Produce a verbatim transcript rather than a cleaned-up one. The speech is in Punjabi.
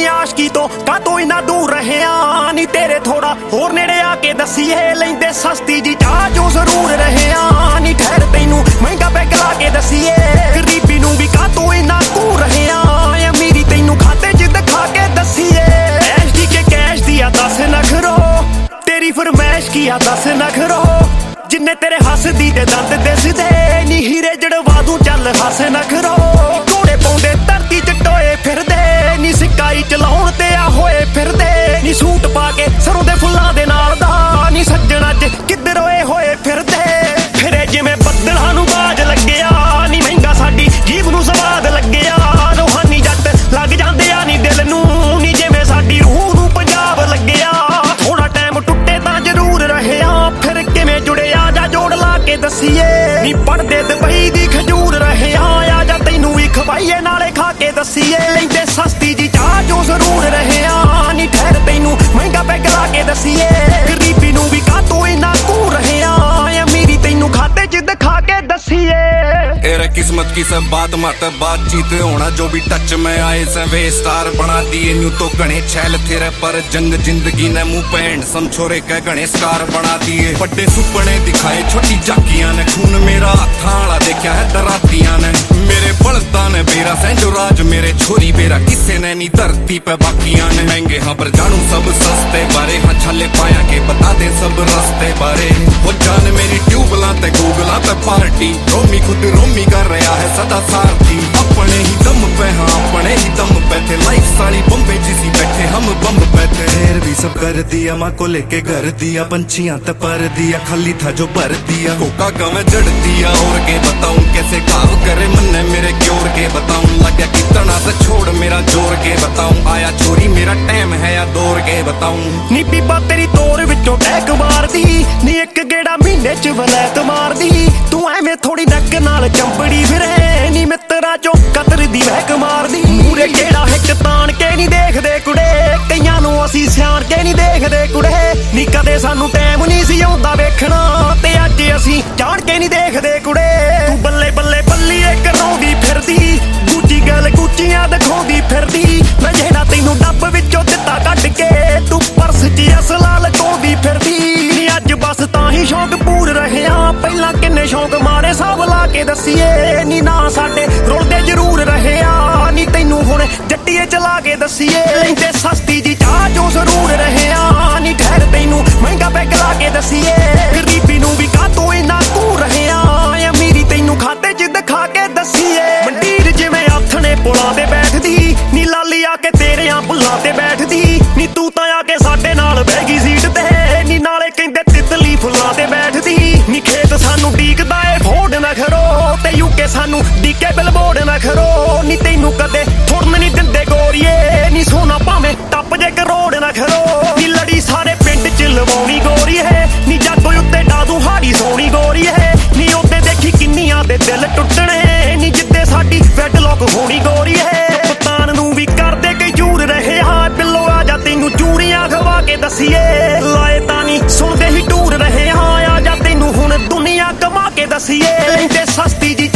ਨੀ ਆਸ਼ਕੀ ਤੋਂ ਕਾਤੋਂ ਇਨਾ ਦੂਰ ਰਹਿਆ ਨੀ ਤੇਰੇ ਥੋੜਾ ਹੋਰ ਨੇੜੇ ਆ ਕੇ ਦਸੀਏ ਲੈਂਦੇ ਸਸਤੀ ਜੀ ਚਾਹ ਜੋ ਜ਼ਰੂਰ ਰਹਿਆ ਨੀ ਠਹਿਰ ਤੈਨੂੰ ਮਹਿੰਗਾ ਪੈਗ ਲਾ ਕੇ ਦਸੀਏ ਗਰੀਬੀ ਨੂੰ ਵੀ ਕਾਤੋਂ ਇਨਾ ਦੂਰ ਰਹਿਆ ਅਮੀਰੀ ਤੈਨੂੰ ਖਾਤੇ ਚ ਦਿਖਾ ਕੇ ਦਸੀਏ ਐਸ਼ ਦੀ ਕੇ ਕੈਸ਼ ਦੀ ਆ ਦਸ ਨਖਰੋ ਤੇਰੀ ਫਰਮੈਸ਼ ਕੀ ਆ ਦਸ ਨਖਰੋ ਜਿੰਨੇ ਤੇਰੇ ਹੱਸਦੀ ਦੇ ਦੰਦ ਦਿਸਦੇ ਨੀ ਹੀਰੇ ਜੜਵਾ ਦੂੰ ਚੱਲ ਹੱਸ ਨਖਰੋ ਘੋੜੇ ਪਾਉਂਦੇ ਧਰਤੀ ਚ ਟੋਏ ਫਿਰਦੇ ਨੀ ਸਿਕਾਈ ਚਲਾਉਣ ਤੇ ਆ ਹੋਏ ਫਿਰਦੇ ਨੀ ਸੂਟ ਪਾ ਕੇ ਸਰੋਂ ਦੇ ਫੁੱਲਾਂ ਦੇ ਨਾਲ ਦਾ ਨੀ ਸੱਜਣ ਅੱਜ ਕਿੱਧਰ ਹੋਏ ਹੋਏ ਫਿਰਦੇ ਫਿਰੇ ਜਿਵੇਂ ਬੱਦਲਾਂ ਨੂੰ ਬਾਜ ਲੱਗਿਆ ਨੀ ਮਹਿੰਗਾ ਸਾਡੀ ਜੀਭ ਨੂੰ ਸਵਾਦ ਲੱਗਿਆ ਰੋਹਾਨੀ ਜੱਟ ਲੱਗ ਜਾਂਦੇ ਆ ਨੀ ਦਿਲ ਨੂੰ ਨੀ ਜਿਵੇਂ ਸਾਡੀ ਰੂਹ ਨੂੰ ਪੰਜਾਬ ਲੱਗਿਆ ਥੋੜਾ ਟਾਈਮ ਟੁੱਟੇ ਤਾਂ ਜ਼ਰੂਰ ਰਹਿਆ ਫਿਰ ਕਿਵੇਂ ਜੁੜਿਆ ਜਾਂ ਜੋੜ ਲਾ ਕੇ ਦਸੀਏ ਨੀ ਪੜਦੇ ਦੁਬਈ ਦੀ ਖਜੂਰ ਰਹਿਆ ਆ ਜਾਂ ਤੈਨੂੰ ਵੀ ਖਵਾਈਏ ਨਾਲੇ ਖਾ ਕੇ ਦਸੀਏ ਲੈਂਦੇ ਸਸਤੀ ਜੀ ਚਾਹ ਜੋ ਜ਼ਰੂਰ ਰਹਿਆ ਨੀ ਠਹਿਰ ਤੈਨੂੰ ਮਹਿੰਗਾ ਪੈਗ ਲਾ ਕੇ ਦਸੀਏ ਗਰੀਬੀ ਨੂੰ ਵੀ ਕਾਤੋਂ ਇਨਾ ਦੂਰ ਰਹਿਆ ਅਮੀਰੀ ਤੈਨੂੰ ਖਾਤੇ ਚ ਦਿਖਾ ਕੇ ਦਸੀਏ तेरे किस्मत की सब बात मत बातचीत होना जो भी टच में आए सवे स्टार बना दिए न्यू तो गणे छैल तेरे पर जंग जिंदगी ने मुंह पैंड समझोरे के गणे स्कार बना दिए बड़े सुपने दिखाए छोटी जाकियां ने खून मेरा हथा वाला देखा है डरातियां ने मेरे बलदा ने बेरा सैंजो राज मेरे छोरी बेरा किसे ने नी धरती पे बाकियां ने महंगे हाँ पर जानू सब सस्ते बारे हाँ छले पाया के बता दे सब रस्ते बारे वो जान मेरी ट्यूबला ते गूगला ते पार्टी रोमी खुद रोमी कर रहा है सदा सारथी अपने ही दम पे हाँ अपने ही दम पे थे लाइफ सारी बम्बे जिसी बैठे हम बम पे थे ढेर भी सब कर दिया माँ को लेके घर दिया पंछियां ते पर दिया खाली था जो भर दिया कोका गाँव जड़ दिया और के बताऊं कैसे काव करे मन ने मेरे क्योर के बताऊं लगा कितना से छोड़ मेरा जोर के बताऊं आया छोरी मेरा टाइम है या दौड़ के बताऊं नी पीपा तेरी तोर विचों टैक मारदी नी एक गेड़ा महीने च वलैत मारदी तू ਐਵੇਂ ਥੋੜੀ ਨੱਕ ਨਾਲ ਚੰਬੜੀ ਫਿਰੇ ਨੀ ਮਿੱਤਰਾਂ ਚੋਂ ਕਤਰ ਦੀ ਮਹਿਕ ਮਾਰਦੀ ਮੂਰੇ ਕਿਹੜਾ ਹਿੱਕ ਤਾਣ ਕੇ ਨਹੀਂ ਦੇਖਦੇ ਕੁੜੇ ਕਈਆਂ ਨੂੰ ਅਸੀਂ ਸਿਆਣ ਕੇ ਨਹੀਂ ਦੇਖਦੇ ਕੁੜੇ ਨੀ ਕਦੇ ਸਾਨੂੰ ਟਾਈਮ ਨਹੀਂ ਸੀ ਆਉਂਦਾ ਵੇਖਣਾ ਤੇ ਅੱਜ ਅਸੀਂ ਜਾਣ ਕੇ ਨਹੀਂ ਦੇਖਦੇ ਕੁੜੇ ਤੂੰ ਬੱਲੇ ਬੱਲੇ ਬੱਲੀਏ ਕਰਾਉਂਦੀ ਫਿਰਦੀ ਦੂਜੀ ਗੱਲ ਗੁੱਚੀਆਂ ਦਿਖਾਉਂਦੀ ਫਿਰਦੀ ਮੈਂ ਜਿਹੜਾ ਤੈਨੂੰ ਡੱਬ ਵਿੱਚੋਂ ਦਿੱਤਾ ਕੱਢ ਕੇ ਤੂੰ ਪਰਸ 'ਚ ਅਸਲਾ ਲਗਾਉਂਦੀ ਫਿਰਦੀ ਨੀ ਅੱਜ ਬਸ ਤਾਂ ਹੀ ਸ਼ੌਕ ਪੂਰ ਰਹਿਆ ਪਹਿਲਾਂ ਕਿੰਨੇ ਸ਼ੌਕ ਮਾਰੇ ਸਭ ਲਾ ਕੇ ਦਸੀਏ ਨੀ ਨਾ ਸਾਡੇ ਰੁਲਦੇ ਜ਼ਰੂਰ ਰਹਿਆ ਨੀ ਤੈਨੂੰ ਹੁਣ ਜੱਟੀਏ ਚਲਾ ਕੇ ਦਸੀਏ ਲੈਂਦੇ ਸਸਤੀ ਜੀ ਚਾਹ ਜੋ ਜ਼ਰੂਰ ਰਹਿਆ ਨੀ ਠਹਿਰ ਤੈਨੂੰ ਮਹਿੰਗਾ ਪੈਗ ਲਾ ਕੇ ਦਸੀਏ ਗਰੀਬੀ ਨੂੰ ਵੀ ਕਾਤੋਂ ਇਨਾ ਦੂਰ ਰਹਿਆ ਅਮੀਰੀ ਤੈਨੂੰ ਖਾਤੇ ਚ ਦਿਖਾ ਕੇ ਦਸੀਏ ਮੰਡੀਰ ਜਿਵੇਂ ਆਥਣੇ ਪੁਲਾਂ ਤੇ ਬੈਠਦੀ ਨੀ ਲਾਲੀ ਆ ਕੇ ਤੇਰਿਆਂ ਬੁੱਲਾਂ ਤੇ ਬੈਠਦੀ ਨੀ ਤੂੰ ਤਾਂ ਆ ਕੇ ਸਾਡੇ ਨਾਲ ਬਹਿ ਗਈ ਸੀਟ ਤੇ ਨੀ ਨਾਲੇ ਕਹਿੰਦੇ ਤਿਤਲੀ ਫੁੱਲਾਂ ਤੇ ਬੈਠਦੀ ਨੀ ਖੇਤ ਸਾਨੂੰ ਡੀਕਦਾ ਏ ਫੋੜ ਨਾ ਖਰੋ ਤੇ ਯੂਕੇ ਸਾਨੂੰ ਡੀਕੇ ਬਿਲਬੋਰਡ ਨਾ ਖਰੋ ਨੀ ਤੈਨੂੰ ਕਦੇ ਫੁਰਨ ਨੀ ਦਿੰਦੇ ਗੋਰੀਏ ਨੀ ਸੋਨਾ ਭਾਵੇਂ ਟੱਪ ਜੇ ਕਰੋੜ ਨਾ ਖਰੋ ਨੀ ਲੜੀ ਸਾਰੇ ਪਿੰਡ ਚ ਲਵਾਉਣੀ ਗੋਰੀ ਹੈ ਨੀ ਜਾਗੋ ਉੱਤੇ ਡਾਦੂ ਹਾੜੀ ਸੋਣੀ ਗੋਰੀ ਹੈ ਨੀ ਉੱਤੇ ਦੇਖੀ ਕਿੰਨੀਆਂ ਦੇ ਦਿਲ ਟੁੱਟਣੇ ਨੀ ਜਿੱਦੇ ਸਾਡੀ ਵੈਡਲੌਕ ਹੋਣੀ ਗੋਰੀ ਹੈ ਕਪਤਾਨ ਨੂੰ ਵੀ ਕਰਦੇ ਕਈ ਜੂਰ ਰਹੇ ਹਾਂ ਪਿੱਲੋ ਆ ਜਾ ਤੈਨੂੰ ਚੂੜੀਆਂ ਖਵਾ ਕੇ ਦਸੀਏ ਲਾਏ ਤਾਂ ਨੀ ਸੁਣਦੇ ਹੀ ਟੂਰ ਰਹੇ ਹਾਂ ਆ ਜਾ ਤੈਨੂੰ ਹੁਣ ਦੁਨੀਆ ਕਮਾ ਕੇ ਦਸੀਏ ਲੈਂਦੇ ਸਸਤੀ ਜੀ